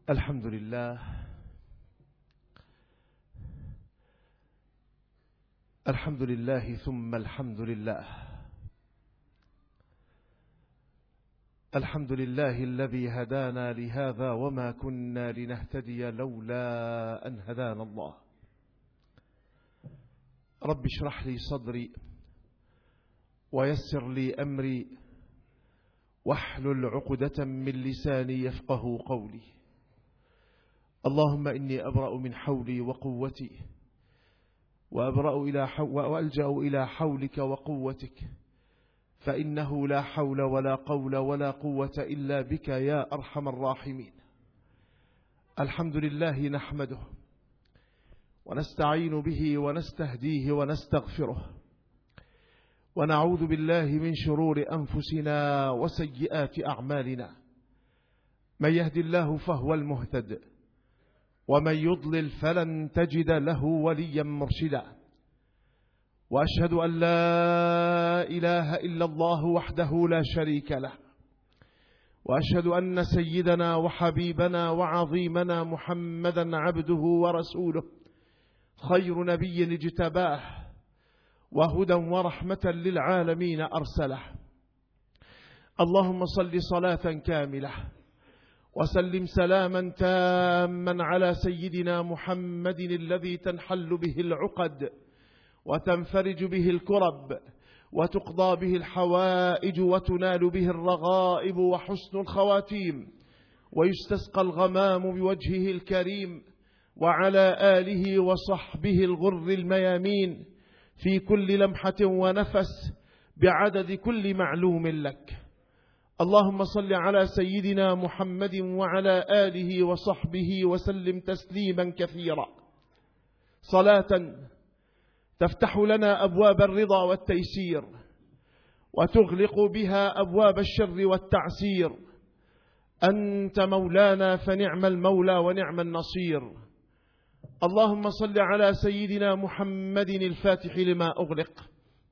الحمد لله. الحمد لله ثم الحمد لله. الحمد لله الذي هدانا لهذا وما كنا لنهتدي لولا أن هدانا الله. رب اشرح لي صدري ويسر لي أمري واحلل عقدة من لساني يفقه قولي. اللهم إني أبرأ من حولي وقوتي وألجأ إلى حولك وقوتك، فإنه لا حول ولا قول ولا قوة إلا بك يا أرحم الراحمين. الحمد لله نحمده ونستعين به ونستهديه ونستغفره، ونعوذ بالله من شرور أنفسنا وسيئات أعمالنا. من يهد الله فهو المهتد، ومن يضلل فلن تجد له وليا مرشدا. وأشهد أن لا إله إلا الله وحده لا شريك له، وأشهد أن سيدنا وحبيبنا وعظيمنا محمدا عبده ورسوله، خير نبي اجتباه وهدى ورحمة للعالمين أرسله. اللهم صل صلاة كاملة وسلم سلاما تاما على سيدنا محمد الذي تنحل به العقد وتنفرج به الكرب وتقضى به الحوائج وتنال به الرغائب وحسن الخواتيم، ويستسقى الغمام بوجهه الكريم، وعلى آله وصحبه الغر الميامين في كل لمحة ونفس بعدد كل معلوم لك. اللهم صل على سيدنا محمد وعلى آله وصحبه وسلم تسليما كثيرا، صلاة تفتح لنا أبواب الرضا والتيسير وتغلق بها أبواب الشر والتعسير. أنت مولانا فنعم المولى ونعم النصير. اللهم صل على سيدنا محمد الفاتح لما أغلق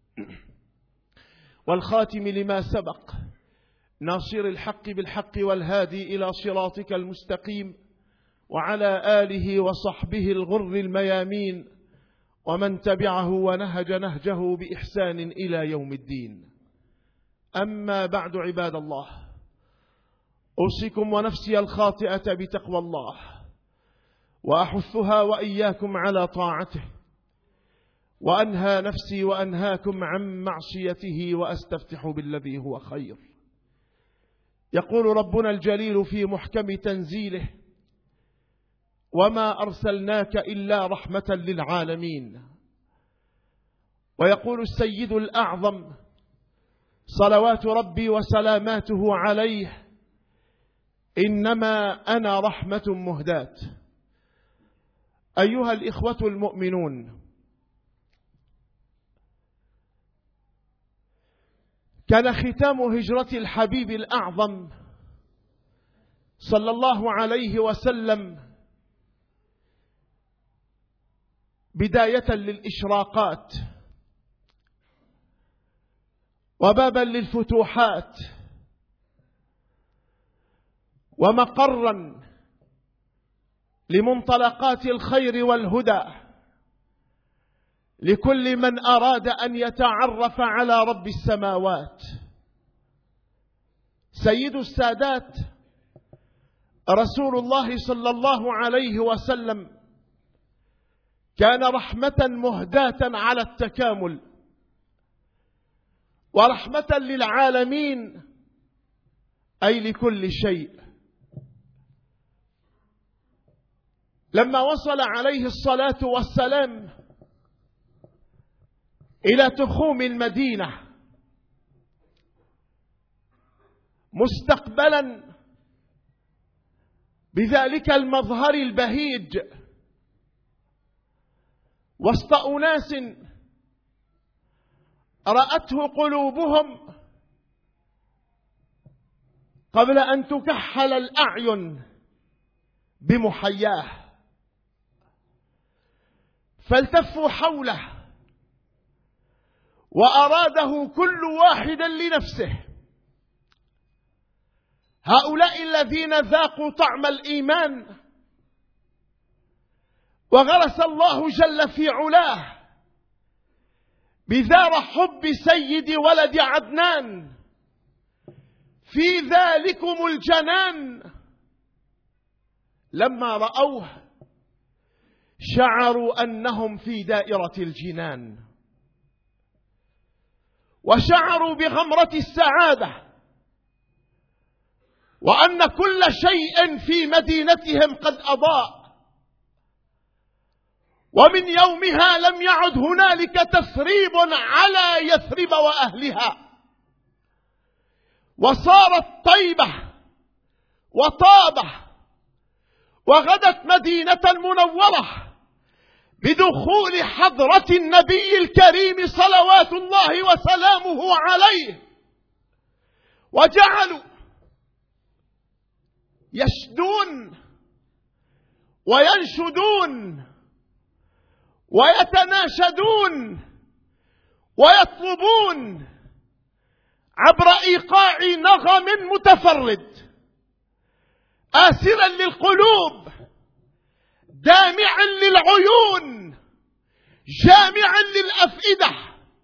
والخاتم لما سبق، ناصر الحق بالحق والهادي إلى صراطك المستقيم، وعلى آله وصحبه الغر الميامين ومن تبعه ونهج نهجه بإحسان إلى يوم الدين. أما بعد، عباد الله، أوصيكم ونفسي الخاطئة بتقوى الله، وأحثها وإياكم على طاعته، وأنهى نفسي وأنهاكم عن معصيته، وأستفتح بالذي هو خير. يقول ربنا الجليل في محكم تنزيله: وما أرسلناك إلا رحمة للعالمين. ويقول السيد الأعظم صلوات ربي وسلاماته عليه: إنما أنا رحمة مهداة. أيها الإخوة المؤمنون، كان ختام هجرة الحبيب الأعظم صلى الله عليه وسلم بداية للإشراقات وبابا للفتوحات ومقرا لمنطلقات الخير والهدى لكل من أراد أن يتعرف على رب السماوات. سيد السادات رسول الله صلى الله عليه وسلم كان رحمة مهداة على التكامل ورحمة للعالمين، أي لكل شيء. لما وصل عليه الصلاة والسلام إلى تخوم المدينة مستقبلا بذلك المظهر البهيج وسط أناس رأته قلوبهم قبل أن تكحل الأعين بمحياه، فالتفوا حوله وأراده كل واحد لنفسه، هؤلاء الذين ذاقوا طعم الإيمان وغرس الله جل في علاه بذار حب سيد ولد عدنان في ذلكم الجنان، لما رأوه شعروا أنهم في دائرة الجنان، وشعروا بغمرة السعادة، وأن كل شيء في مدينتهم قد أضاء، ومن يومها لم يعد هنالك تثريب على يثرب وأهلها، وصارت طيبة وطابة، وغدت مدينة منورة بدخول حضرة النبي الكريم صلوات الله وسلامه عليه، وجعلوا يشدون وينشدون ويتناشدون ويطلبون عبر إيقاع نغم متفرد آسرا للقلوب دامعا للعيون جامعا للأفئدة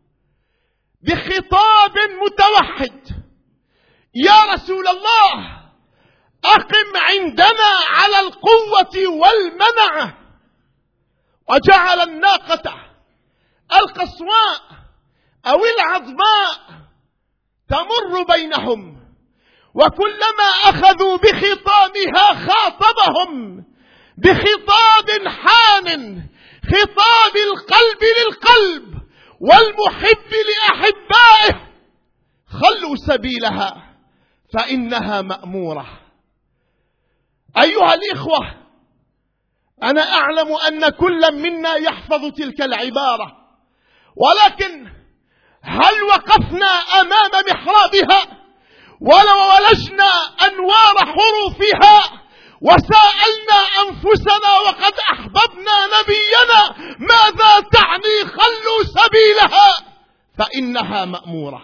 بخطاب متوحد: يا رسول الله، أقم عندنا على القوة والمنعة. وجعل الناقة القصواء أو العظماء تمر بينهم، وكلما أخذوا بخطامها خاطبهم بخطاب حان، خطاب القلب للقلب والمحب لأحبائه: خلوا سبيلها فإنها مأمورة. أيها الإخوة، أنا أعلم أن كل منا يحفظ تلك العبارة، ولكن هل وقفنا أمام محرابها ولو ولجنا أنوار حروفها وسألنا أنفسنا وقد أحببنا نبينا ماذا تعني خلوا سبيلها فإنها مأمورة؟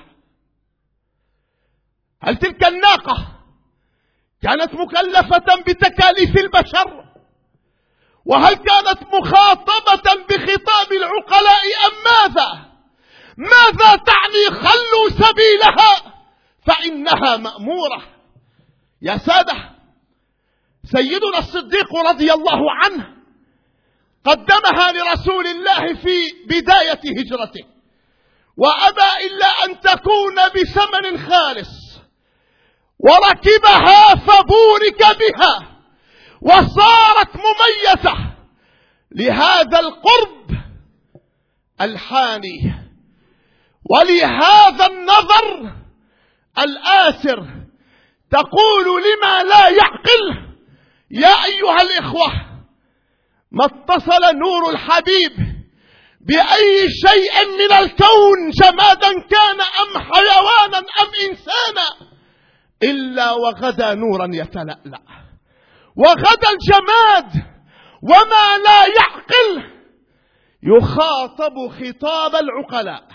هل تلك الناقة كانت مكلفة بتكاليف البشر؟ وهل كانت مخاطبة بخطاب العقلاء أم ماذا؟ ماذا تعني خلوا سبيلها فإنها مأمورة؟ يا سادة، سيدنا الصديق رضي الله عنه قدمها لرسول الله في بداية هجرته، وأبى إلا أن تكون بثمن خالص، وركبها فبورك بها وصارت مميزة لهذا القرب الحاني ولهذا النظر الآسر. تقول لما لا يعقل: يا أيها الإخوة، ما اتصل نور الحبيب بأي شيء من الكون جمادا كان أم حيوانا أم إنسانا إلا وغدا نورا يتلألأ. وغدا الجماد وما لا يعقل يخاطب خطاب العقلاء،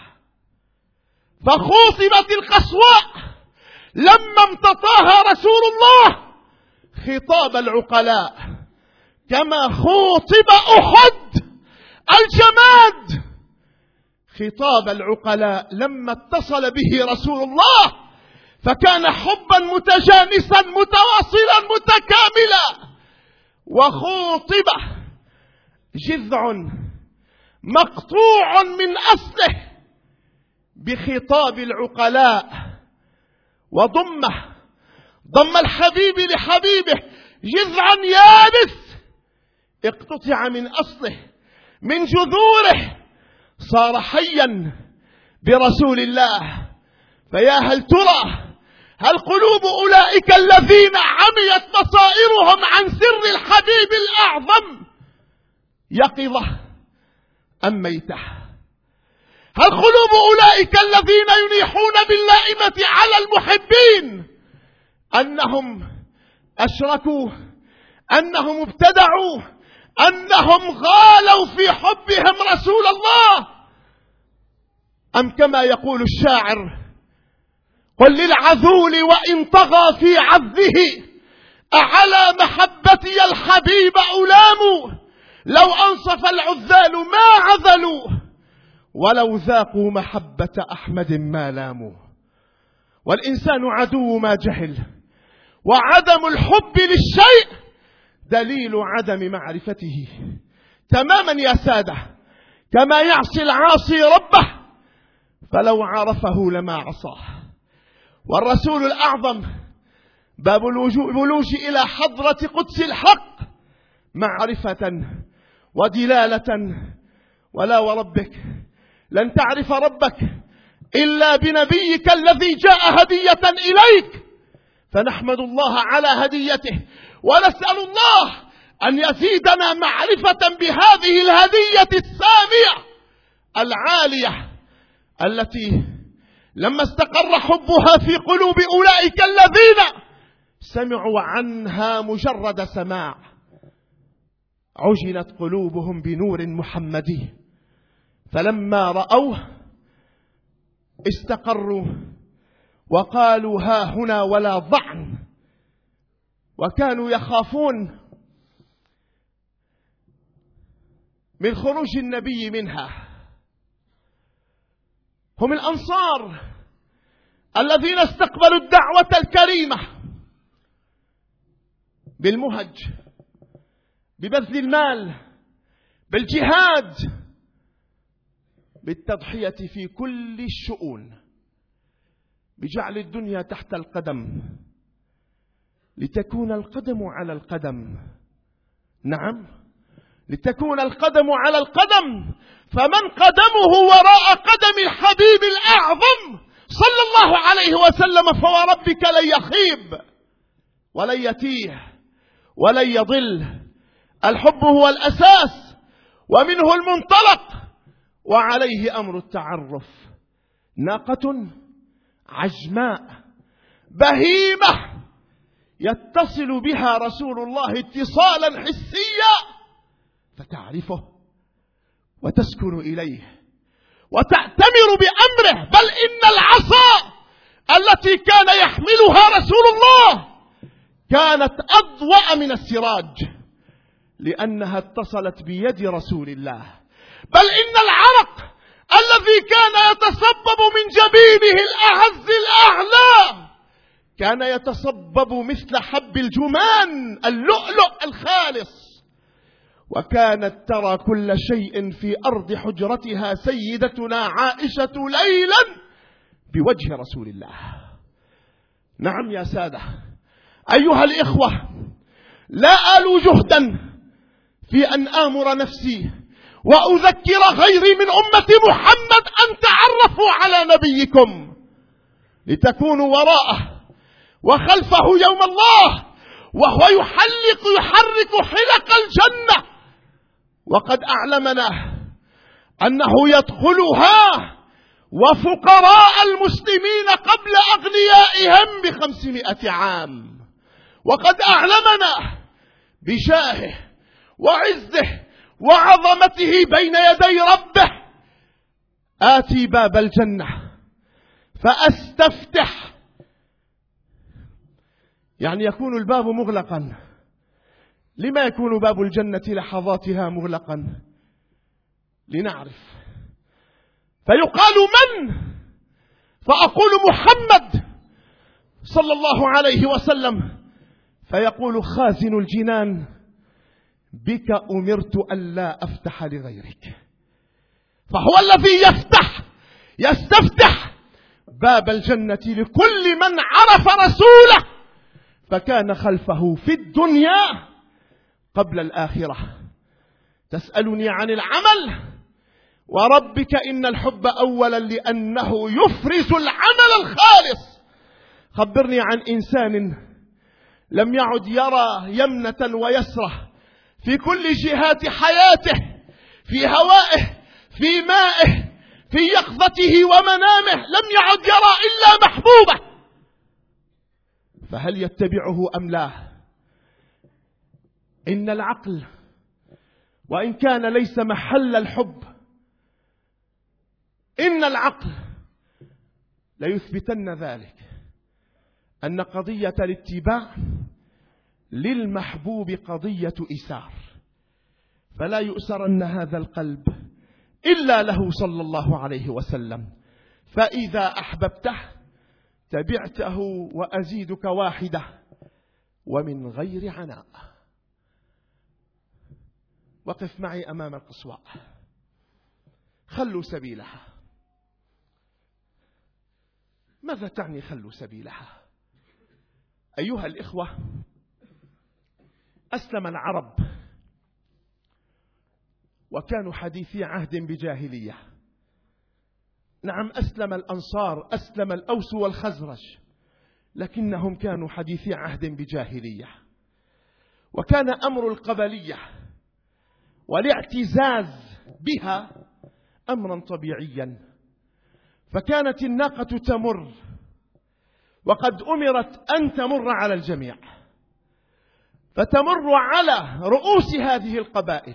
فخوطبت القصواء لما امتطاها رسول الله خطاب العقلاء، كما خوطب أحد الجماد خطاب العقلاء لما اتصل به رسول الله، فكان حبا متجانسا متواصلا متكاملا. وخوطب جذع مقطوع من أصله بخطاب العقلاء، ضم الحبيب لحبيبه جذعا يابس اقتطع من أصله من جذوره، صار حيا برسول الله. فيا هل ترى هل قلوب أولئك الذين عميت بصائرهم عن سر الحبيب الأعظم يقظة أم ميتة؟ هل قلوب أولئك الذين ينيحون باللائمة على المحبين أنهم أشركوا، أنهم ابتدعوا، أنهم غالوا في حبهم رسول الله، أم كما يقول الشاعر: قل للعذول وإن طغى في عذه أعلى محبتي الحبيب ألام. لو أنصف العذال ما عذلوا ولو ذاقوا محبة أحمد ما لاموا. والإنسان عدو ما جهل، وعدم الحب للشيء دليل عدم معرفته تماما يا سادة، كما يعصي العاصي ربه فلو عرفه لما عصاه. والرسول الأعظم باب الولوج إلى حضرة قدس الحق معرفة ودلالة. ولا وربك لن تعرف ربك إلا بنبيك الذي جاء هدية إليك. فنحمد الله على هديته ونسأل الله أن يزيدنا معرفة بهذه الهدية السامية العالية التي لما استقر حبها في قلوب أولئك الذين سمعوا عنها مجرد سماع عجنت قلوبهم بنور محمدي، فلما رأوه استقروا وقالوا ها هنا ولا ضعن. وكانوا يخافون من خروج النبي منها. هم الأنصار الذين استقبلوا الدعوة الكريمة بالمهج، ببذل المال، بالجهاد، بالتضحية في كل الشؤون، بجعل الدنيا تحت القدم لتكون القدم على القدم. نعم، لتكون القدم على القدم. فمن قدمه وراء قدم الحبيب الأعظم صلى الله عليه وسلم فوربك لن يخيب ولن يتيه ولن يضل. الحب هو الأساس ومنه المنطلق وعليه أمر التعرف. ناقة عجماء بهيمة يتصل بها رسول الله اتصالا حسيا فتعرفه وتسكن إليه وتأتمر بأمره. بل إن العصا التي كان يحملها رسول الله كانت أضوأ من السراج لأنها اتصلت بيد رسول الله. بل إن العرق الذي كان يتصبب من جبينه الأعز الأعلى كان يتصبب مثل حب الجمان اللؤلؤ الخالص. وكانت ترى كل شيء في أرض حجرتها سيدتنا عائشة ليلا بوجه رسول الله. نعم يا سادة أيها الإخوة، لا آل جهدا في أن آمر نفسي وأذكر غيري من أمة محمد أن تعرفوا على نبيكم لتكونوا وراءه وخلفه يوم الله وهو يحرك حلق الجنة. وقد أعلمنا أنه يدخلها وفقراء المسلمين قبل أغنيائهم ب500 عام. وقد أعلمنا بشاهه وعزه وعظمته بين يدي ربه آتي باب الجنة فأستفتح، يعني يكون الباب مغلقا. لما يكون باب الجنة لحظاتها مغلقا؟ لنعرف. فيقال من؟ فأقول محمد صلى الله عليه وسلم، فيقول خازن الجنان بك أمرت ألا أفتح لغيرك. فهو الذي يستفتح باب الجنة لكل من عرف رسوله فكان خلفه في الدنيا قبل الآخرة. تسألني عن العمل، وربك إن الحب أولا لأنه يفرز العمل الخالص. خبرني عن إنسان لم يعد يرى يمنة ويسرة في كل جهات حياته، في هوائه، في مائه، في يقظته ومنامه، لم يعد يرى إلا محبوبه. فهل يتبعه أم لا؟ إن العقل وإن كان ليس محل الحب، إن العقل ليثبتن ذلك أن قضية الاتباع للمحبوب قضية إيثار، فلا يؤسرن هذا القلب إلا له صلى الله عليه وسلم، فإذا أحببته تبعته وأزيدك واحدة ومن غير عناء. وقف معي أمام القصواء، خلوا سبيلها. ماذا تعني خلوا سبيلها؟ أيها الإخوة، أسلم العرب وكانوا حديثي عهد بجاهلية. نعم، أسلم الأنصار، أسلم الأوس والخزرج، لكنهم كانوا حديثي عهد بجاهلية. وكان أمر القبلية والاعتزاز بها أمرا طبيعيا، فكانت الناقة تمر، وقد أمرت أن تمر على الجميع، فتمر على رؤوس هذه القبائل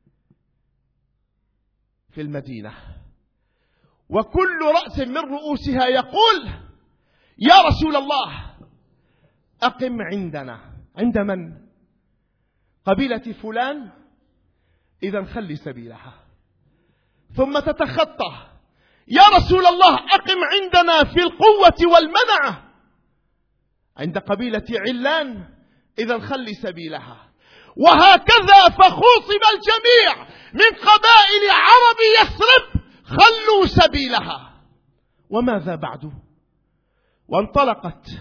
في المدينة، وكل رأس من رؤوسها يقول: يا رسول الله أقم عندنا. عند من؟ قبيلة فلان، إذا خلي سبيلها. ثم تتخطى: يا رسول الله أقم عندنا في القوة والمنعة، عند قبيلة علان، إذا خلي سبيلها. وهكذا فخوصم الجميع من قبائل عرب يثرب، خلوا سبيلها. وماذا بعد؟ وانطلقت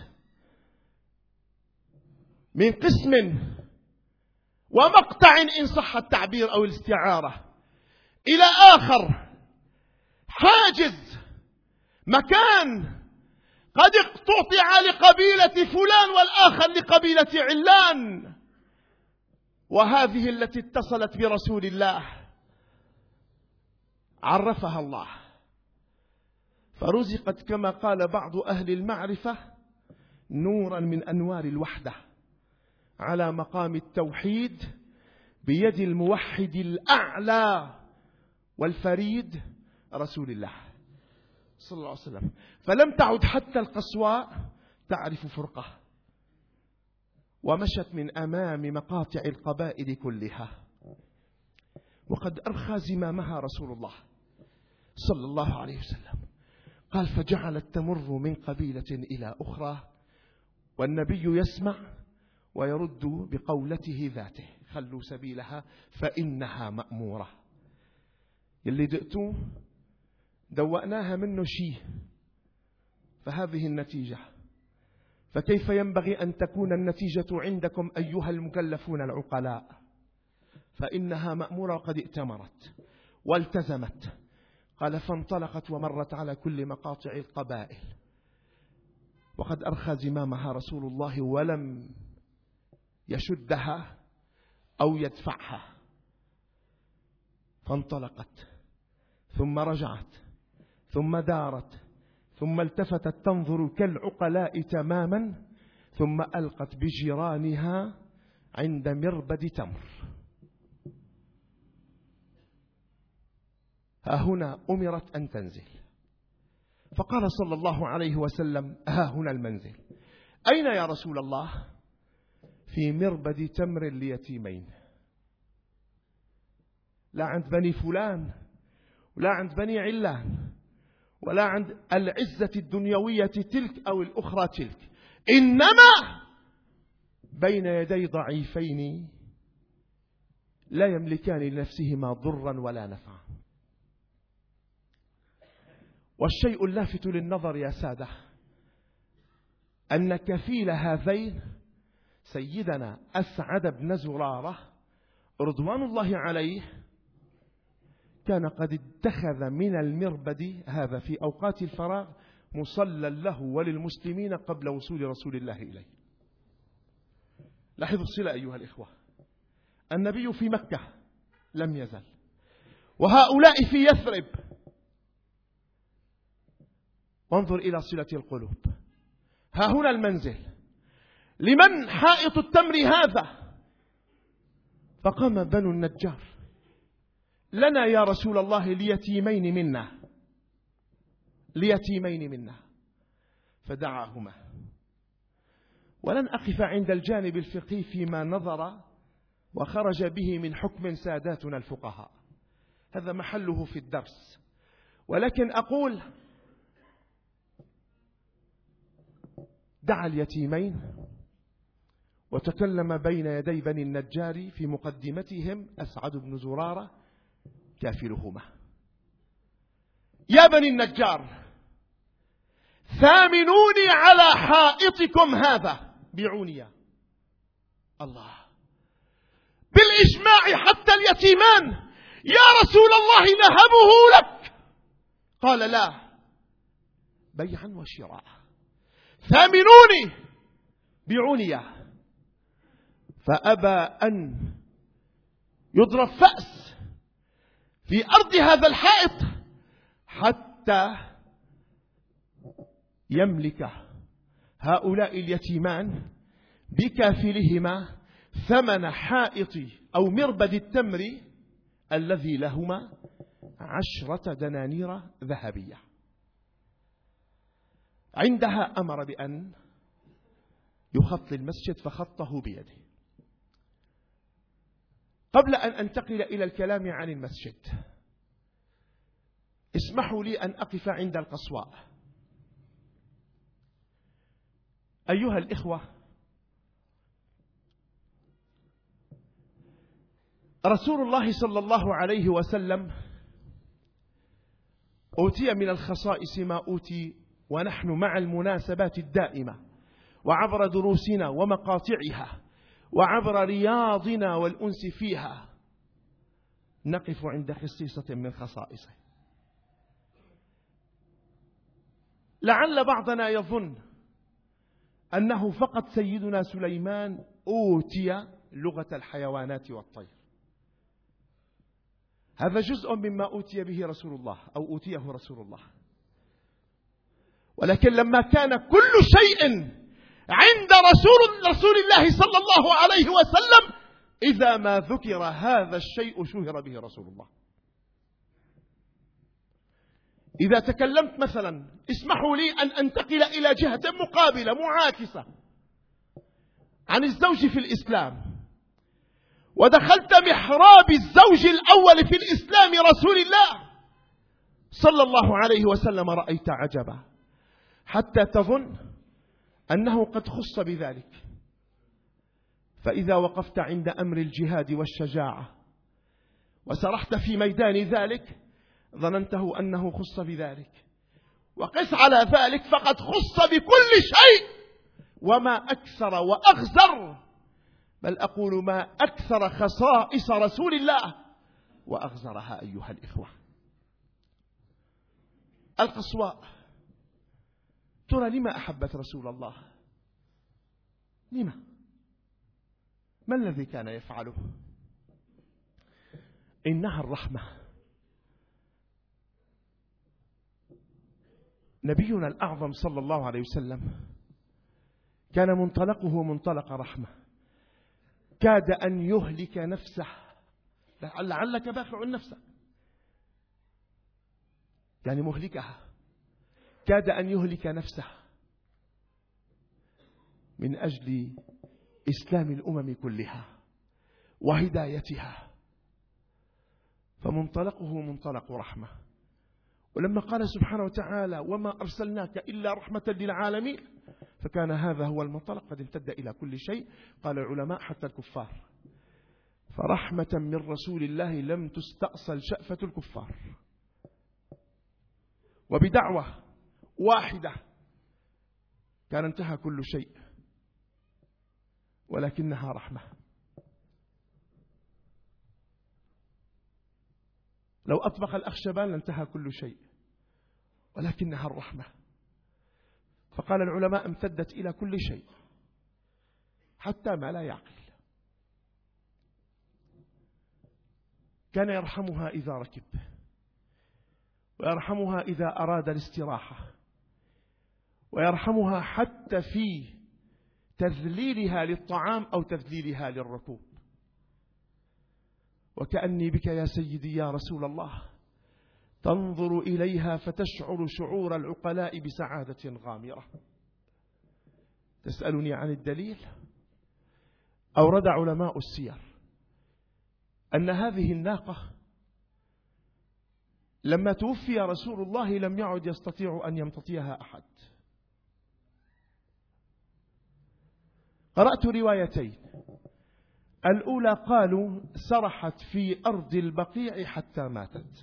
من قسم ومقطع إن صح التعبير أو الاستعارة إلى آخر، حاجز مكان قد اقتطع لقبيلة فلان والآخر لقبيلة علان، وهذه التي اتصلت برسول الله عرفها الله، فرزقت كما قال بعض أهل المعرفة نورا من أنوار الوحدة على مقام التوحيد بيد الموحد الأعلى والفريد رسول الله صلى الله عليه وسلم. فلم تعد حتى القصواء تعرف فرقة، ومشت من أمام مقاطع القبائل كلها، وقد أرخى زمامها رسول الله صلى الله عليه وسلم. قال: فجعلت تمر من قبيلة إلى أخرى، والنبي يسمع ويرد بقولته ذاته: خلوا سبيلها فإنها مأمورة. اللي دقتوه دوأناها منه شيء، فهذه النتيجة. فكيف ينبغي أن تكون النتيجة عندكم أيها المكلفون العقلاء؟ فإنها مأمورة وقد ائتمرت والتزمت. قال: فانطلقت ومرت على كل مقاطع القبائل، وقد أرخى زمامها رسول الله ولم يشدها أو يدفعها. فانطلقت ثم رجعت ثم دارت ثم التفتت تنظر كالعقلاء تماما، ثم ألقت بجيرانها عند مربد تمر. ها هنا أمرت أن تنزل، فقال صلى الله عليه وسلم: ها هنا المنزل. أين يا رسول الله؟ في مربد تمر ليتيمين، لا عند بني فلان ولا عند بني علان ولا عند العزة الدنيوية تلك أو الأخرى تلك، إنما بين يدي ضعيفين لا يملكان لنفسهما ضرا ولا نفعا. والشيء اللافت للنظر يا سادة أن كفيل هذين سيدنا أسعد بن زرارة رضوان الله عليه كان قد اتخذ من المربد هذا في أوقات الفراغ مصلى له وللمسلمين قبل وصول رسول الله إليه. لاحظوا الصلة أيها الإخوة، النبي في مكة لم يزل، وهؤلاء في يثرب. وانظر إلى صلة القلوب. ها هنا المنزل، لمن حائط التمر هذا؟ فقام بنو النجار: لنا يا رسول الله ليتيمين منا، ليتيمين منا. فدعاهما. ولن أقف عند الجانب الفقهي فيما نظر وخرج به من حكم ساداتنا الفقهاء، هذا محله في الدرس، ولكن أقول دعا اليتيمين وتكلم بين يدي بني النجار في مقدمتهم أسعد بن زرارة كافلهما: يا بني النجار، ثامنوني على حائطكم هذا، بيعوني. الله، بالإجماع حتى اليتيمان: يا رسول الله نهبه لك. قال: لا، بيعا وشراء، ثامنوني، بيعوني. فأبى أن يضرب فأس في أرض هذا الحائط حتى يملك هؤلاء اليتيمان بكافلهما ثمن حائط أو مربد التمر الذي لهما 10 دنانير ذهبية. عندها أمر بأن يخط المسجد فخطه بيده. قبل أن أنتقل إلى الكلام عن المسجد، اسمحوا لي أن أقف عند القصواء. أيها الإخوة، رسول الله صلى الله عليه وسلم أوتي من الخصائص ما أوتي، ونحن مع المناسبات الدائمة وعبر دروسنا ومقاطعها وعبر رياضنا والأنس فيها نقف عند خصيصة من خصائصه. لعل بعضنا يظن أنه فقط سيدنا سليمان أوتي لغة الحيوانات والطير. هذا جزء مما أوتي به رسول الله أو أوتيه رسول الله، ولكن لما كان كل شيء عند رسول الله صلى الله عليه وسلم، إذا ما ذكر هذا الشيء شهر به رسول الله. إذا تكلمت مثلا، اسمحوا لي أن أنتقل إلى جهة مقابلة معاكسة عن الزوج في الإسلام، ودخلت محراب الزوج الأول في الإسلام رسول الله صلى الله عليه وسلم، رأيت عجبا حتى تظن أنه قد خص بذلك. فإذا وقفت عند أمر الجهاد والشجاعة وسرحت في ميدان ذلك، ظننته أنه خص بذلك. وقس على ذلك فقد خص بكل شيء، وما أكثر وأغزر، بل أقول ما أكثر خصائص رسول الله وأغزرها أيها الإخوة. القصواء، ترى لما أحبت رسول الله؟ لما؟ ما الذي كان يفعله؟ إنها الرحمة. نبينا الأعظم صلى الله عليه وسلم كان منطلقه منطلق رحمة، كاد أن يهلك نفسه، لعلك باخع نفسك، يعني مهلكها، كاد أن يهلك نفسه من أجل إسلام الأمم كلها وهدايتها، فمنطلقه منطلق رحمة. ولما قال سبحانه وتعالى: وما أرسلناك إلا رحمة للعالمين، فكان هذا هو المنطلق، قد امتد إلى كل شيء. قال العلماء حتى الكفار، فرحمة من رسول الله لم تستأصل شأفة الكفار. وبدعوة واحدة كان انتهى كل شيء، ولكنها رحمة. لو أطبق الأخشبان لانتهى كل شيء، ولكنها الرحمة. فقال العلماء: امتدت إلى كل شيء حتى ما لا يعقل. كان يرحمها إذا ركب، ويرحمها إذا أراد الاستراحة، ويرحمها حتى في تذليلها للطعام أو تذليلها للركوب. وكأني بك يا سيدي يا رسول الله تنظر إليها فتشعر شعور العقلاء بسعادة غامرة. تسألني عن الدليل؟ أورد علماء السير أن هذه الناقة لما توفي رسول الله لم يعد يستطيع أن يمتطيها أحد. قرأت روايتين، الأولى قالوا سرحت في أرض البقيع حتى ماتت،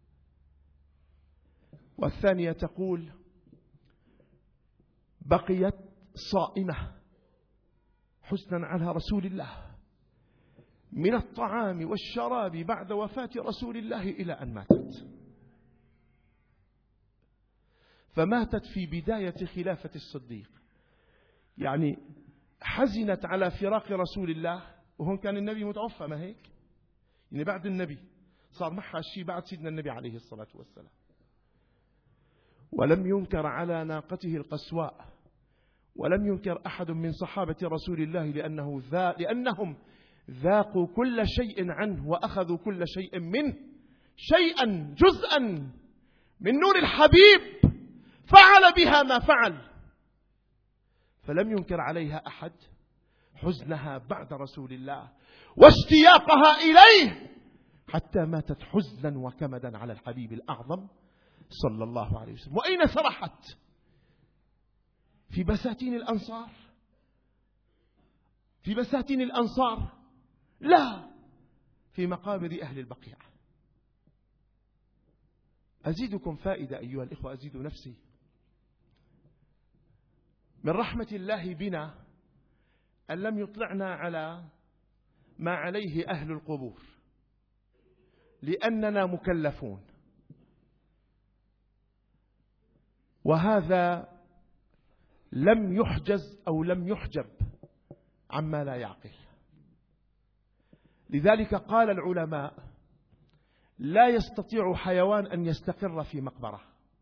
والثانية تقول بقيت صائمة حزنا على رسول الله من الطعام والشراب بعد وفاة رسول الله إلى أن ماتت، فماتت في بداية خلافة الصديق، يعني حزنت على فراق رسول الله وهون كان النبي متوفى، ما هيك؟ يعني بعد النبي صار معها الشيء بعد سيدنا النبي عليه الصلاة والسلام. ولم ينكر على ناقته القسواء، ولم ينكر أحد من صحابة رسول الله لأنهم ذاقوا كل شيء عنه وأخذوا كل شيء منه، شيئا جزءا من نور الحبيب فعل بها ما فعل، فلم ينكر عليها أحد حزنها بعد رسول الله واشتياقها إليه حتى ماتت حزنا وكمدا على الحبيب الأعظم صلى الله عليه وسلم. وأين سرحت؟ في بساتين الأنصار؟ في بساتين الأنصار؟ لا، في مقابر أهل البقيع. أزيدكم فائدة أيها الإخوة، أزيد نفسي. من رحمة الله بنا أن لم يطلعنا على ما عليه أهل القبور، لأننا مكلفون، وهذا لم يحجز أو لم يحجب عما لا يعقل. لذلك قال العلماء لا يستطيع حيوان أن يستقر في مقبرة.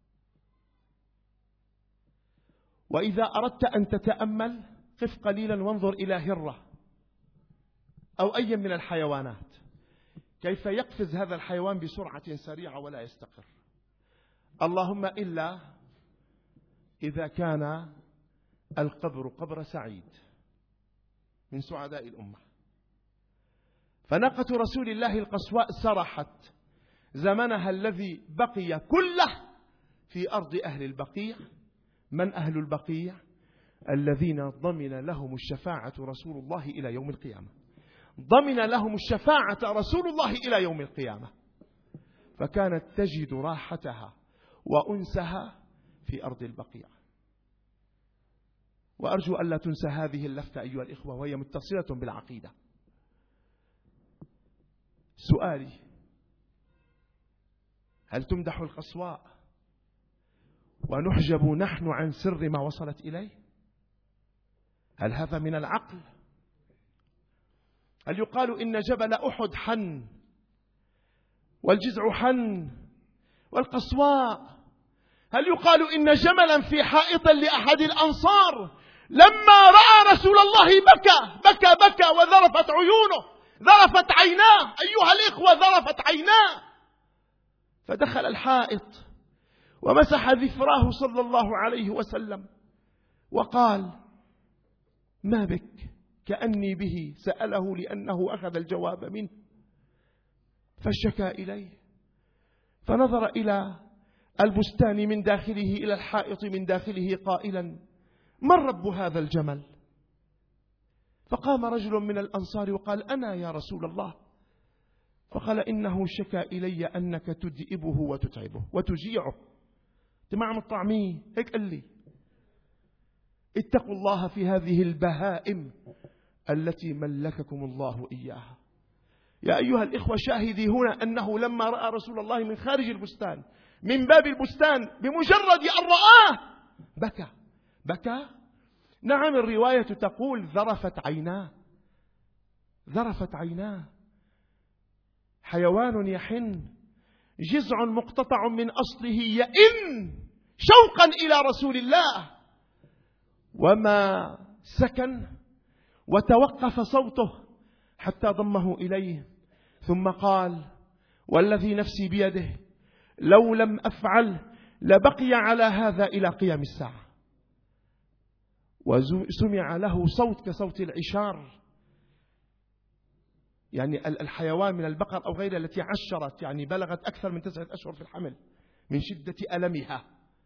وإذا أردت أن تتأمل قف قليلا وانظر إلى هرة أو أي من الحيوانات، كيف يقفز هذا الحيوان بسرعة سريعة ولا يستقر، اللهم إلا إذا كان القبر قبر سعيد من سعداء الأمة. فناقة رسول الله القسواء سرحت زمنها الذي بقي كله في أرض أهل البقيع. من أهل البقيع؟ الذين ضمن لهم الشفاعة رسول الله إلى يوم القيامة، ضمن لهم الشفاعة رسول الله إلى يوم القيامة، فكانت تجد راحتها وأنسها في أرض البقيع. وأرجو ألا تنسى هذه اللفتة أيها الإخوة، وهي متصلة بالعقيدة. سؤالي: هل تمدح القسواء ونحجب نحن عن سر ما وصلت إليه؟ هل هذا من العقل؟ هل يقال إن جبل أحد حن والجذع حن والقسواء؟ هل يقال إن جملا في حائط لأحد الأنصار لما رأى رسول الله بكى وذرفت عيونه، ذرفت عيناه أيها الإخوة، ذرفت عيناه، فدخل الحائط ومسح ذفراه صلى الله عليه وسلم وقال: ما بك؟ كأني به سأله لأنه أخذ الجواب منه، فشكى إليه، فنظر إلى البستان من داخله إلى الحائط من داخله قائلا: من رب هذا الجمل؟ فقام رجل من الأنصار وقال: أنا يا رسول الله. فقال: إنه شكى إلي أنك تدئبه وتتعبه وتجيعه، تمعم الطعمية، هيك قال لي. اتقوا الله في هذه البهائم التي ملككم الله إياها. يا أيها الإخوة، شاهدي هنا أنه لما رأى رسول الله من خارج البستان من باب البستان بمجرد أن رآه بكى. نعم، الرواية تقول ذرفت عيناه. حيوان يحن، جذع مقتطع من أصله يئن شوقا إلى رسول الله، وما سكن وتوقف صوته حتى ضمه إليه، ثم قال: والذي نفسي بيده لو لم أفعل لبقي على هذا إلى قيام الساعة. وسمع له صوت كصوت العشار، يعني الحيوان من البقر أو غيرها التي عشرت، يعني بلغت أكثر من 9 أشهر في الحمل من شدة ألمها.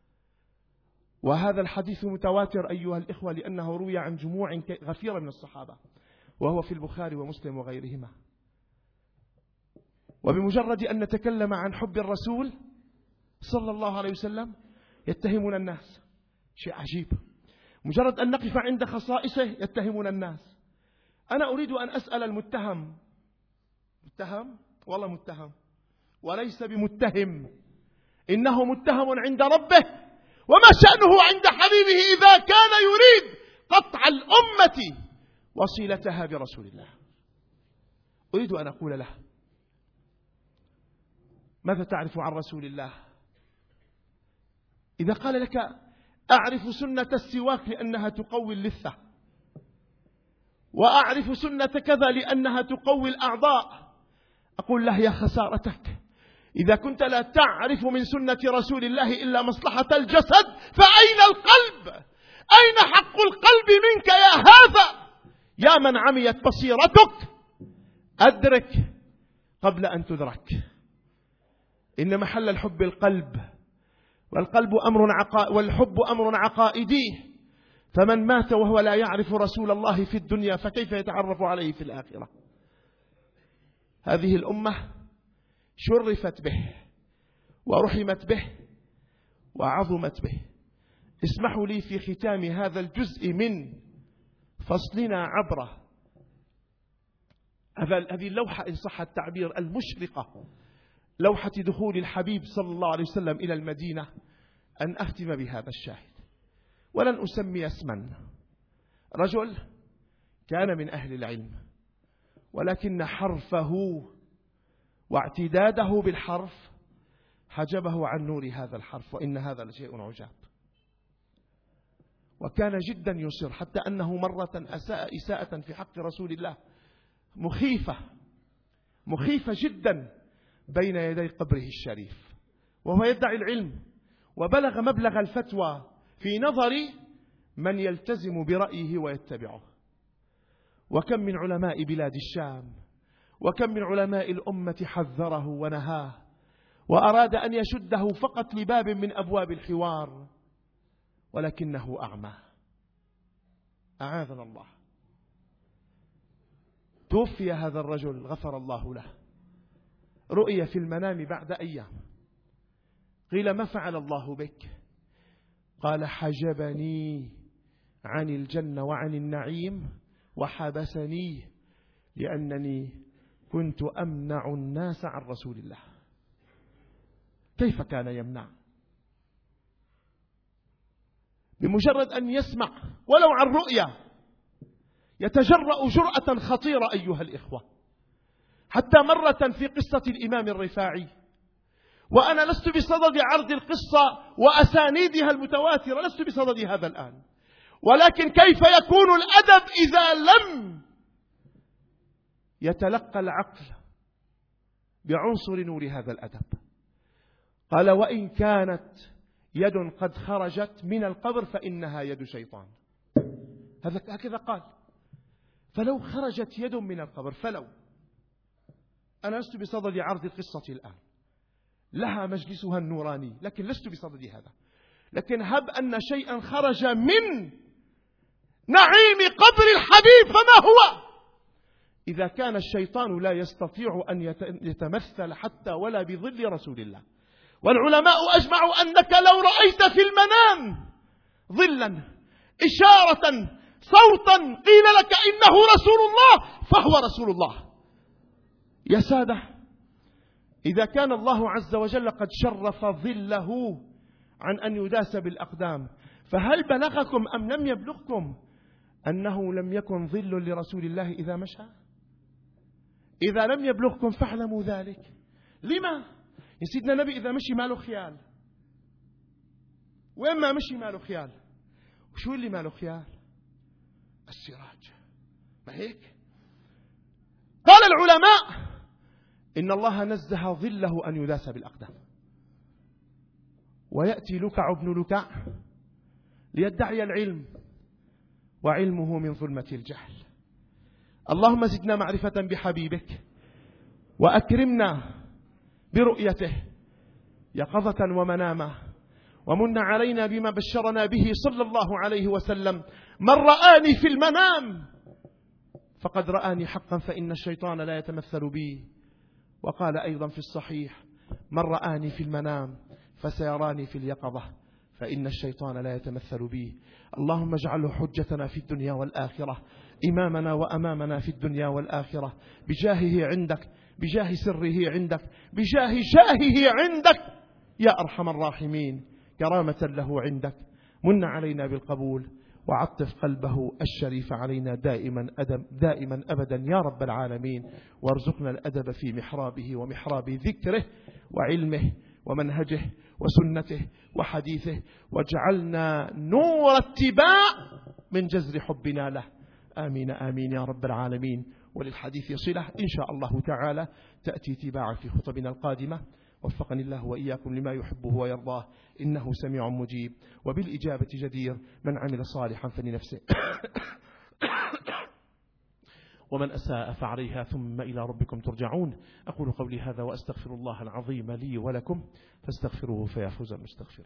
وهذا الحديث متواتر أيها الإخوة، لأنه روي عن جموع غفيرة من الصحابة، وهو في البخاري ومسلم وغيرهما. وبمجرد أن نتكلم عن حب الرسول صلى الله عليه وسلم يتهمون الناس، شيء عجيب. مجرد أن نقف عند خصائصه يتهمون الناس. أنا أريد أن أسأل المتهم، متهم والله متهم وليس بمتهم، إنه متهم عند ربه، وما شأنه عند حبيبه إذا كان يريد قطع الأمة وصلتها برسول الله؟ أريد أن أقول له: ماذا تعرف عن رسول الله؟ إذا قال لك: أعرف سنة السواك لأنها تقوي اللثة، وأعرف سنة كذا لأنها تقوي الأعضاء، أقول له: يا خسارتك، إذا كنت لا تعرف من سنة رسول الله إلا مصلحة الجسد، فأين القلب؟ أين حق القلب منك يا هذا؟ يا من عميت بصيرتك، أدرك قبل أن تدرك. إن محل الحب القلب، والحب أمر عقائدي، فمن مات وهو لا يعرف رسول الله في الدنيا فكيف يتعرف عليه في الآخرة؟ هذه الأمة شرفت به ورحمت به وعظمت به. اسمحوا لي في ختام هذا الجزء من فصلنا عبر هذه اللوحة إن صح التعبير المشرقة، لوحة دخول الحبيب صلى الله عليه وسلم إلى المدينة، أن أختم بهذا الشاهد، ولن أسمي اسما. رجل كان من أهل العلم، ولكن حرفه واعتداده بالحرف حجبه عن نور هذا الحرف، وإن هذا لشيء عجاب. وكان جدا يصر، حتى أنه مرة أساء إساءة في حق رسول الله مخيفة جدا بين يدي قبره الشريف، وهو يدعي العلم، وبلغ مبلغ الفتوى في نظر من يلتزم برأيه ويتبعه. وكم من علماء بلاد الشام، وكم من علماء الأمة حذره ونهاه، وأراد أن يشده فقط لباب من أبواب الحوار، ولكنه أعمى، أعاذنا الله. توفي هذا الرجل غفر الله له، رؤي في المنام بعد أيام، قيل: ما فعل الله بك؟ قال: حجبني عن الجنة وعن النعيم وحبسني لأنني كنت أمنع الناس عن رسول الله. كيف كان يمنع؟ بمجرد أن يسمع ولو عن رؤيا يتجرأ جرأة خطيرة أيها الإخوة. حتى مرة في قصة الإمام الرفاعي، وأنا لست بصدد عرض القصة وأسانيدها المتواترة، لست بصدد هذا الآن، ولكن كيف يكون الأدب إذا لم يتلقى العقل بعنصر نور هذا الأدب؟ قال: وإن كانت يد قد خرجت من القبر فإنها يد شيطان. هكذا قال. فلو خرجت يد من القبر، فلو، أنا لست بصدد عرض القصة الآن، لها مجلسها النوراني، لكن لست بصدد هذا. لكن هب أن شيئا خرج من نعيم قبر الحبيب، فما هو؟ إذا كان الشيطان لا يستطيع أن يتمثل حتى ولا بظل رسول الله، والعلماء أجمعوا أنك لو رأيت في المنام ظلا، إشارة، صوتا، قيل لك إنه رسول الله، فهو رسول الله. يا سادة، إذا كان الله عز وجل قد شرف ظله عن أن يداس بالأقدام، فهل بلغكم أم لم يبلغكم أنه لم يكن ظل لرسول الله إذا مشى؟ إذا لم يبلغكم فاعلموا ذلك. لما؟ يا سيدنا النبي إذا مشي ماله خيال، وين ما مشي ماله خيال. وشو اللي ماله خيال؟ السراج، ما هيك؟ قال العلماء إن الله نزه ظله أن يداس بالأقدام. ويأتي لكع بن لكع ليدعي العلم، وعلمه من ظلمة الجهل. اللهم زدنا معرفة بحبيبك، وأكرمنا برؤيته يقظة ومناما، ومن علينا بما بشرنا به صلى الله عليه وسلم: من رآني في المنام فقد رآني حقا فإن الشيطان لا يتمثل بي. وقال أيضا في الصحيح: من رآني في المنام فسيراني في اليقظة فإن الشيطان لا يتمثل بي. اللهم اجعله حجتنا في الدنيا والآخرة، إمامنا وأمامنا في الدنيا والآخرة، بجاهه عندك، بجاه سره عندك، بجاه شاهه عندك يا أرحم الراحمين، كرامة له عندك. من علينا بالقبول، وعطف قلبه الشريف علينا دائما أبدا يا رب العالمين، وارزقنا الأدب في محرابه ومحراب ذكره وعلمه ومنهجه وسنته وحديثه، واجعلنا نور اتباع من جزر حبنا له. آمين آمين يا رب العالمين. وللحديث صلة إن شاء الله تعالى تأتي تباعا في خطبنا القادمة. وفقني الله وإياكم لما يحبه ويرضاه، إنه سميع مجيب، وبالإجابة جدير. من عمل صالحا فلنفسه ومن أساء فعليها، ثم إلى ربكم ترجعون. أقول قولي هذا وأستغفر الله العظيم لي ولكم، فاستغفروه فيفوز المستغفرين.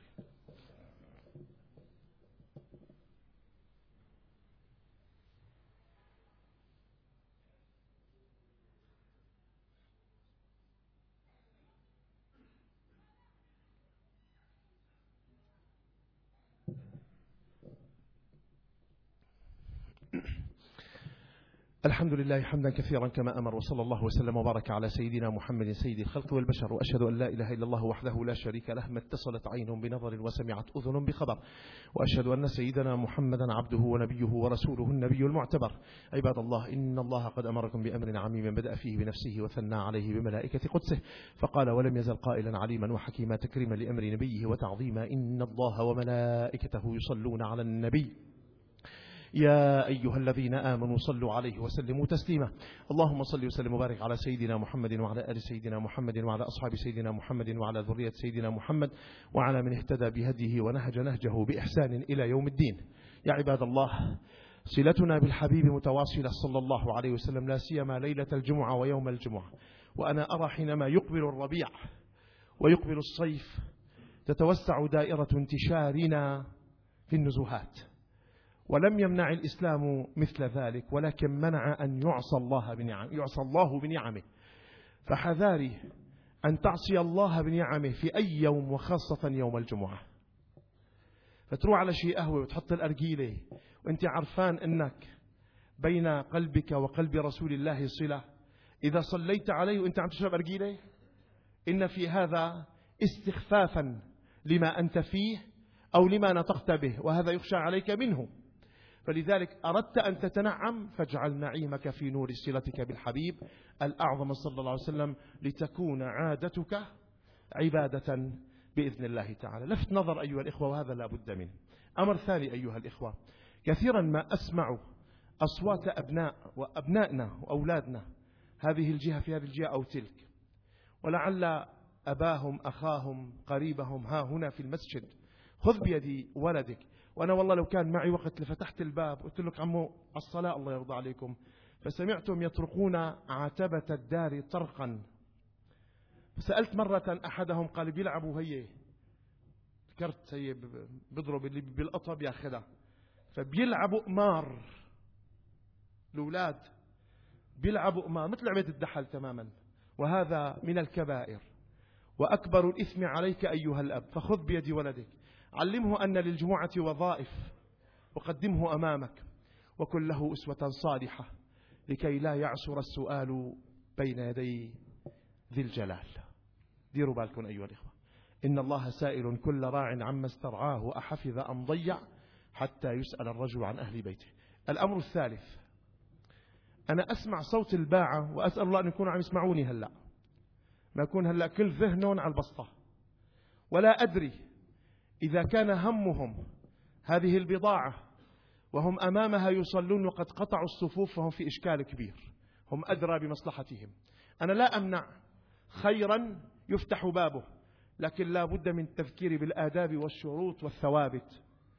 الحمد لله حمدا كثيرا كما أمر، وصلى الله وسلم وبارك على سيدنا محمد سيد الخلق والبشر. وأشهد أن لا إله إلا الله وحده لا شريك له، ما اتصلت عين بنظر وسمعت أذن بخبر. وأشهد أن سيدنا محمدا عبده ونبيه ورسوله النبي المعتبر. عباد الله، إن الله قد أمركم بأمر عميم بدأ فيه بنفسه وثنى عليه بملائكة قدسه، فقال: ولم يزل قائلا عليما وحكيما تكريما لأمر نبيه وتعظيما: إن الله وملائكته يصلون على النبي يا أيها الذين آمنوا صلوا عليه وسلموا تسليما. اللهم صل وسلم وبارك على سيدنا محمد وعلى آل سيدنا محمد وعلى أصحاب سيدنا محمد وعلى ذرية سيدنا محمد وعلى من اهتدى بهديه ونهج نهجه بإحسان إلى يوم الدين. يا عباد الله، صلتنا بالحبيب متواصلة صلى الله عليه وسلم، لا سيما ليلة الجمعة ويوم الجمعة. وأنا أرى حينما يقبل الربيع ويقبل الصيف تتوسع دائرة انتشارنا في النزهات. ولم يمنع الإسلام مثل ذلك، ولكن منع أن يعصى الله بنعمه. فحذاري أن تعصي الله بنعمه في أي يوم، وخاصة يوم الجمعة. فتروح على شيء قهوة وتحط الأرجيلة وانت عرفان أنك بين قلبك وقلب رسول الله صلة. إذا صليت عليه وانت عم تشرب أرجيلة، إن في هذا استخفافا لما أنت فيه أو لما نطقت به، وهذا يخشى عليك منه. فلذلك أردت أن تتنعم، فاجعل نعيمك في نور صلتك بالحبيب الأعظم صلى الله عليه وسلم، لتكون عادتك عبادة بإذن الله تعالى. لفت نظر أيها الإخوة، وهذا لا بد منه. أمر ثاني أيها الإخوة، كثيرا ما أسمع أصوات وأبنائنا وأولادنا، هذه الجهة في هذه الجهة أو تلك، ولعل أباهم أخاهم قريبهم ها هنا في المسجد: خذ بيدي ولدك. وأنا والله لو كان معي وقت لفتحت الباب قلت لك: عمو الصلاة الله يرضى عليكم. فسمعتم يطرقون عتبة الدار طرقا، فسألت مرة أحدهم قال: بيلعبوا هي ذكرت هي بيضرب اللي بالقطب ياخذها، فبيلعبوا قمار. الأولاد بيلعبوا قمار مثل لعبة الدحل تماما، وهذا من الكبائر وأكبر الإثم عليك أيها الأب. فخذ بيد ولدك، علمه أن للجمعة وظائف، وقدمه أمامك، وكن له أسوة صالحة لكي لا يعسر السؤال بين يدي ذي الجلال. ديروا بالكم أيها الإخوة، إن الله سائل كل راع عما استرعاه أحفظ أم ضيع، حتى يسأل الرجل عن أهل بيته. الأمر الثالث، أنا أسمع صوت الباعة، وأسأل الله أن يكونوا عم يسمعوني هلأ، ما يكون هلأ كل ذهنهم على البسطة، ولا أدري إذا كان همهم هذه البضاعة وهم أمامها يصلون وقد قطعوا الصفوف، فهم في إشكال كبير، هم أدرى بمصلحتهم. أنا لا أمنع خيرا يفتح بابه، لكن لا بد من التذكير بالآداب والشروط والثوابت.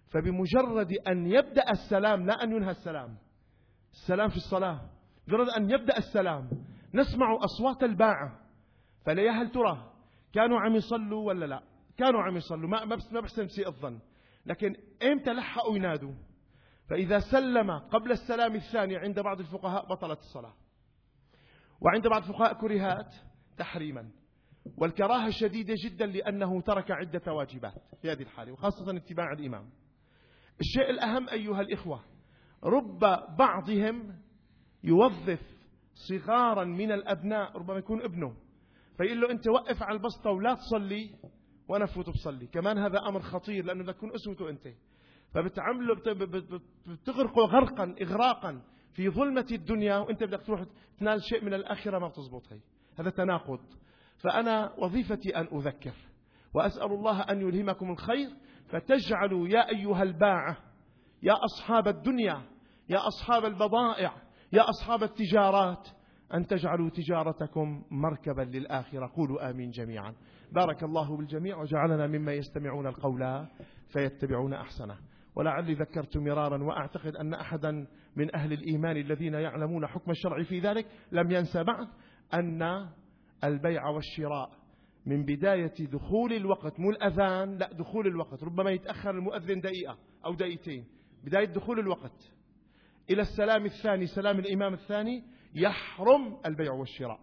فبمجرد أن يبدأ السلام، لا أن ينهى السلام في الصلاة، مجرد أن يبدأ السلام نسمع أصوات الباعة، فلا هل ترى كانوا عم يصلوا ولا لا؟ كانوا عم يصلوا، ما بحسن سيء الظن، لكن إمتى لحقوا ينادوا؟ فإذا سلم قبل السلام الثاني عند بعض الفقهاء بطلت الصلاة، وعند بعض الفقهاء كرهت تحريما، والكراهة شديدة جدا لأنه ترك عدة واجبات في هذه الحالة، وخاصة اتباع الإمام. الشيء الأهم أيها الإخوة، رب بعضهم يوظف صغارا من الأبناء، ربما يكون ابنه، فيقول له أنت وقف على البسطة ولا تصلي وأنا فوت بصلي. كمان هذا أمر خطير، لأنه بدك تكون أسوته أنت، فبتعمله بتغرقه غرقا إغراقا في ظلمة الدنيا، وأنت بدك تروح تنال شيء من الآخرة ما بتزبط. هذا تناقض. فأنا وظيفتي أن أذكر، وأسأل الله أن يلهمكم الخير، فتجعلوا يا أيها الباعة، يا أصحاب الدنيا، يا أصحاب البضائع، يا أصحاب التجارات، أن تجعلوا تجارتكم مركبا للآخرة. قولوا آمين جميعا. بارك الله بالجميع وجعلنا مما يستمعون القول فيتبعون أحسنه. ولعلي ذكرت مرارا، وأعتقد أن أحدا من أهل الإيمان الذين يعلمون حكم الشرع في ذلك لم ينسى بعد أن البيع والشراء من بداية دخول الوقت، مو الأذان، لا دخول الوقت، ربما يتأخر المؤذن دقيقة أو دقيقتين، بداية دخول الوقت إلى السلام الثاني، سلام الإمام الثاني، يحرم البيع والشراء.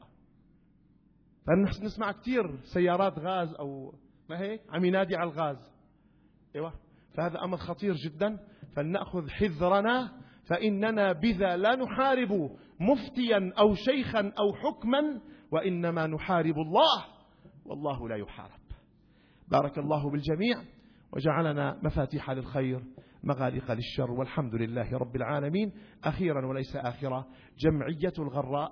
فنسمع كثير سيارات غاز أو ما هيك عم ينادي على الغاز، أيوة، فهذا أمر خطير جدا، فلنأخذ حذرنا، فإننا بذا لا نحارب مفتيا أو شيخا أو حكما، وإنما نحارب الله، والله لا يحارب. بارك الله بالجميع وجعلنا مفاتيح للخير مغاليق للشر، والحمد لله رب العالمين. أخيرا وليس آخرا، جمعية الغراء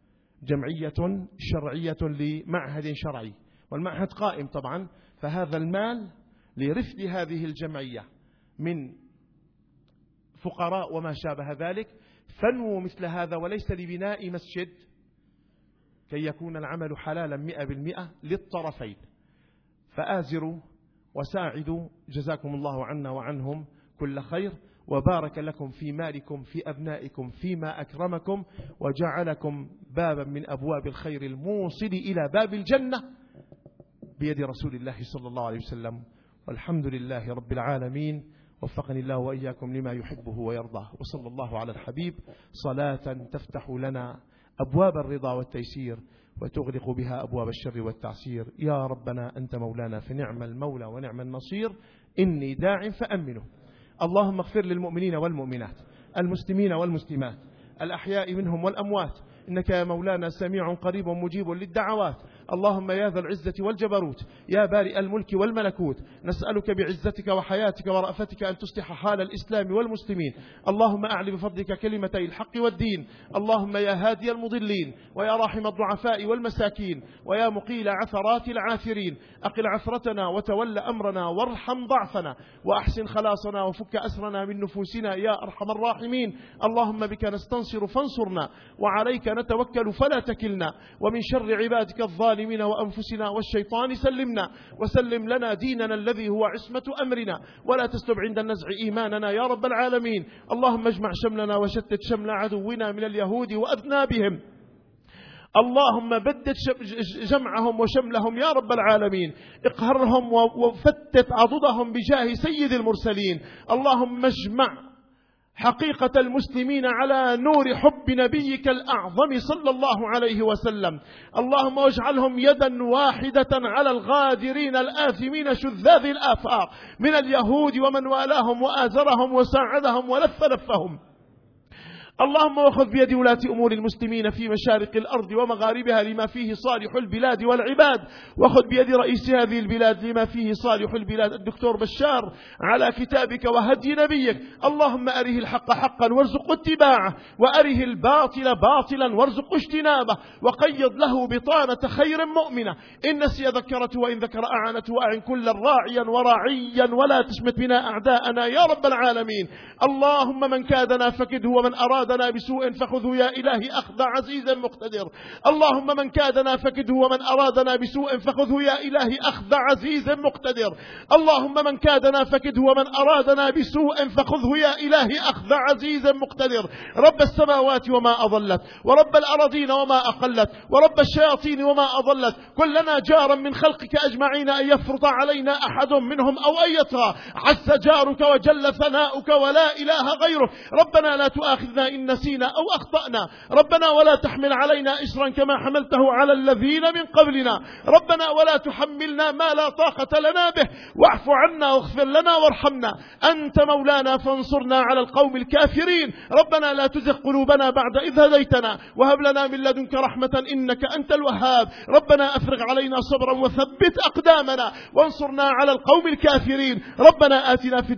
جمعية شرعية لمعهد شرعي، والمعهد قائم طبعا، فهذا المال لرفد هذه الجمعية من فقراء وما شابه ذلك، فنوا مثل هذا، وليس لبناء مسجد، كي يكون العمل حلالا 100% للطرفين. فآزروا وساعدوا، جزاكم الله عنا وعنهم كل خير، وبارك لكم في مالكم، في أبنائكم، فيما أكرمكم، وجعلكم بابا من أبواب الخير الموصل إلى باب الجنة بيد رسول الله صلى الله عليه وسلم. والحمد لله رب العالمين، وفقني الله وإياكم لما يحبه ويرضاه. وصلى الله على الحبيب صلاة تفتح لنا أبواب الرضا والتيسير، وتغلق بها أبواب الشر والتعسير. يا ربنا أنت مولانا، فنعم المولى ونعم النصير. إني داع فأمنه. اللهم اغفر للمؤمنين والمؤمنات، المسلمين والمسلمات، الأحياء منهم والأموات، إنك يا مولانا سميع قريب مجيب للدعوات. اللهم يا ذا العزة والجبروت، يا بارئ الملك والملكوت، نسألك بعزتك وحياتك ورأفتك أن تصلح حال الإسلام والمسلمين. اللهم أعل بفضلك كلمتي الحق والدين. اللهم يا هادي المضلين، ويا راحم الضعفاء والمساكين، ويا مقيل عثرات العاثرين، أقل عثرتنا وتول أمرنا، وارحم ضعفنا، وأحسن خلاصنا، وفك أسرنا من نفوسنا يا أرحم الراحمين. اللهم بك نستنصر فانصرنا، وعليك نتوكل فلا تكلنا، ومن شر عبادك الظالمين وأنفسنا والشيطان سلمنا، وسلم لنا ديننا الذي هو عصمة أمرنا، ولا تسلب عند النزع إيماننا يا رب العالمين. اللهم اجمع شملنا وشتت شمل عدونا من اليهود وأذنابهم. اللهم بدد جمعهم وشملهم يا رب العالمين، اقهرهم وفتت عضدهم بجاه سيد المرسلين. اللهم اجمع حقيقة المسلمين على نور حب نبيك الأعظم صلى الله عليه وسلم. اللهم واجعلهم يدا واحدة على الغادرين الآثمين شذاذ الآفاق من اليهود ومن والاهم وآزرهم وساعدهم ولف لفهم. اللهم واخذ بيد ولاة أمور المسلمين في مشارق الأرض ومغاربها لما فيه صالح البلاد والعباد، واخذ بيد رئيس هذه البلاد لما فيه صالح البلاد الدكتور بشار على كتابك وهدي نبيك. اللهم أره الحق حقا وارزق اتباعه، وأره الباطل باطلا وارزق اجتنابه، وقيض له بطانة خير مؤمنة، إن نسي ذكرته وإن ذكر أعانته، وأعن كل راعيا وراعيا، ولا تشمت بنا أعداءنا يا رب العالمين. اللهم من كادنا فكده، ومن أراد أرادنا بسوء فخذه يا إلهي أخذ عزيز مقتدر. اللهم من كادنا فكده ومن أرادنا بسوء فخذه يا إلهي أخذ عزيز مقتدر. اللهم من كادنا فكده ومن أرادنا بسوء فخذه يا إلهي أخذ عزيز مقتدر. رب السماوات وما أضلت، ورب الأراضين وما أقلت، ورب الشياطين وما أضلت، كلنا جارا من خلقك أجمعين أن يفرط علينا أحد منهم أو أن يطغى، عز جارك وجل ثناؤك ولا إله غيرك. ربنا لا تؤاخذنا إن نسينا أو أخطأنا، ربنا ولا تحمل علينا إصرا كما حملته على الذين من قبلنا، ربنا ولا تحملنا ما لا طاقة لنا به، واعف عنا واغفر لنا وارحمنا، أنت مولانا فانصرنا على القوم الكافرين. ربنا لا تزغ قلوبنا بعد إذ هديتنا وهب لنا من لدنك رحمة إنك أنت الوهاب. ربنا أفرغ علينا صبرا وثبت أقدامنا وانصرنا على القوم الكافرين. ربنا آتنا في